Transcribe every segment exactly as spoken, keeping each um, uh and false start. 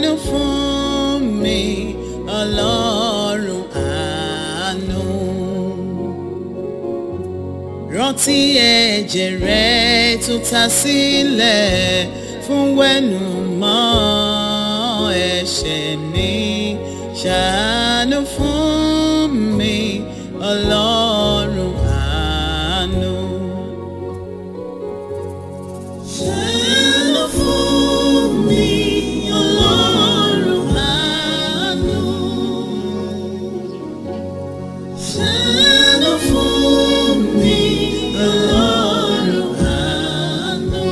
ṣàánú fún mi Ọlọ́run àánú. Rántí ẹ̀jẹ̀ rẹ̀ tó ta sílẹ̀ fún wẹ̀nùmọ́ ẹ̀ṣẹ̀ mi. Ṣàánú fún mi Ọlọ́run àánú. Ṣàánú fún mi Ọlọ́run àánú. Ṣàánú fún mi Ọlọ́run àánú.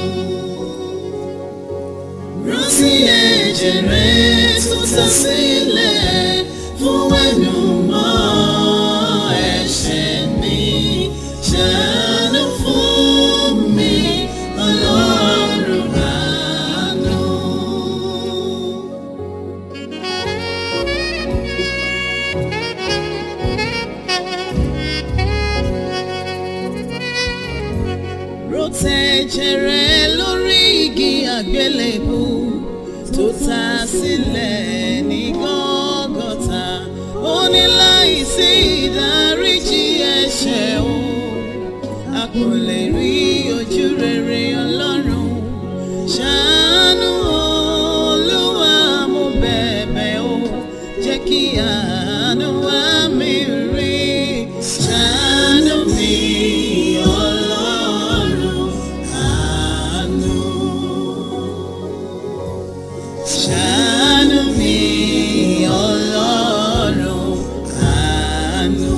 Rántí ẹ̀jẹ̀ rẹ̀ tó ta sílẹ̀ fún wẹ̀nùmọ́ ẹ̀ṣẹ̀ mi. Ṣàánú fún mi Ọlọ́run àánú. Rotẹ̀jẹ̀ rẹ̀ lórí igi àgbélébù tó ta sílẹ̀ ní Gọ́gọ́tà. Ó ní láìsí ìdáríjì ẹ̀ṣẹ̀ o, a kò lè rí ojú rere Ọlọ́run. Ṣàánú Olúwa mo bẹ̀bẹ̀ o, jẹ́ kí àánú wá mi rí. Ṣàánú mi Ọlọ́run àánú. Ṣàánú mi Ọlọ́run àánú.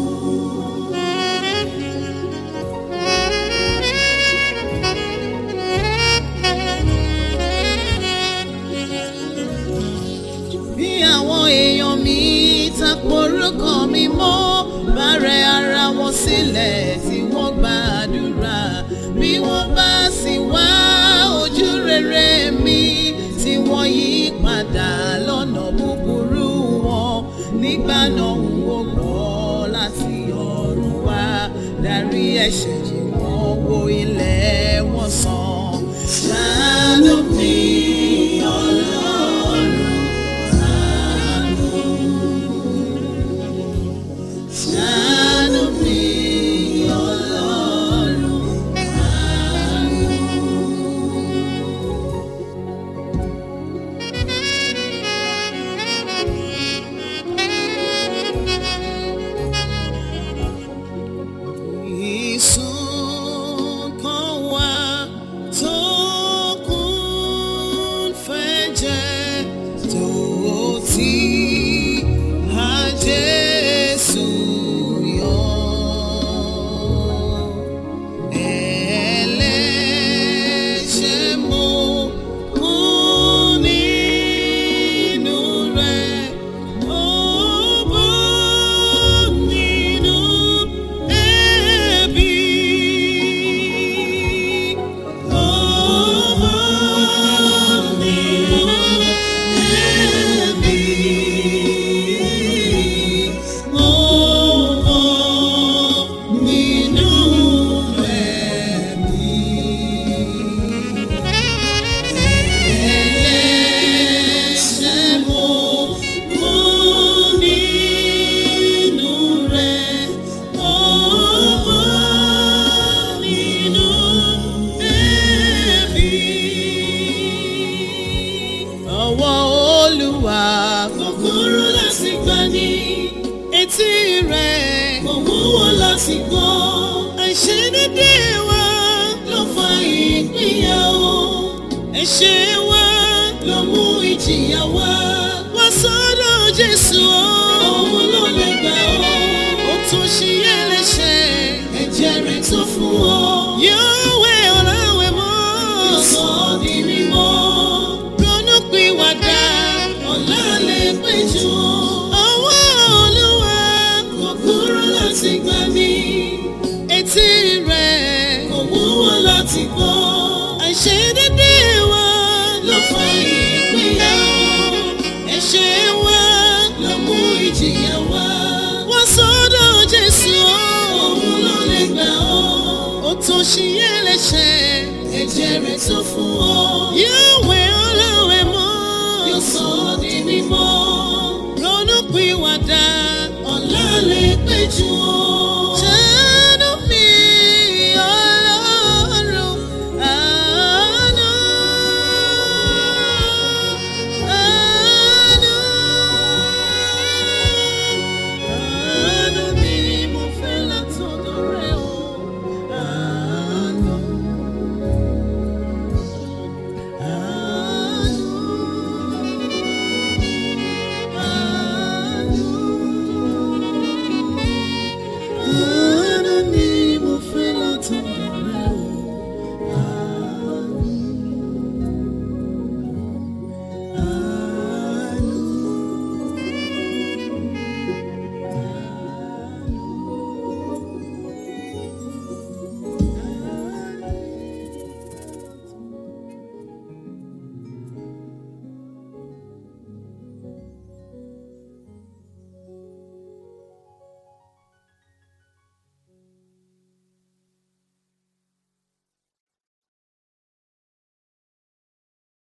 Bí àwọn èèyàn mi taporúkọ mi mọ́, bá rẹ ara wọn sílẹ̀ tí wọ́n gbàdúrà, bí wọ́n bá sì wá ojú rere mi, tí wọ́n yí padà lọ́nà búburú wọn, nígbà náà ń wò gbọ́ láti ọ̀run wá, dárí ẹ̀ṣẹ̀ jì wọ́n, wo ilẹ̀ wọn sàn. Ṣàánú mi Ọlọ́run àánú. Ṣàánú mi Ọlọ́run àánú. Ìsun kan wà tó kún fẹ́jẹ̀ tó ti há Jésù yọ. Ẹlẹ́ṣẹ̀ mo kú nínú rẹ̀, ó bọ́ nínú ẹ̀bi. Ó bọ́ nínú ẹ̀bi. Ó bọ́ nínú ẹ̀bi. Ẹlẹ́ṣẹ̀ mo kú nínú rẹ̀, ó bọ́ nínú ẹ̀bi. Ọwọ́ Olúwa kò kúrú láti gbani, etí rẹ̀ kò wúwo láti gbọ́. Àìṣedédé wa ló fa ìpínyà o, ẹ̀ṣẹ̀ wa ló mú ìjìyà wá. Wá sọ́dọ̀ Jésù o, òun ló lè gbà ọ́. Ó tún ṣí ẹlẹ́ṣẹ̀, ẹ̀jẹ̀ rẹ̀ tó fún ọ. Yóò wẹ̀ ọ́ láwẹ̀ mọ́, yóò sọ ọ́ di mímọ́. Ronú pìwàdà, ọ̀la lè pé jù ọ́. Ọwọ́ Olúwa kò kúrú láti gbà mí, etí rẹ̀ kò wúwo láti gbọ́. Àìṣedédé wa ló fa ìpínyà o, ẹ̀ṣẹ̀ wa ló mú ìjìyà wá. Wá sọ́dọ̀ Jésù o, òun ló lè gbà ọ́. Ó tún ṣí ẹlẹ́ṣẹ̀, ẹ̀jẹ̀ rẹ̀ tó fún ọ.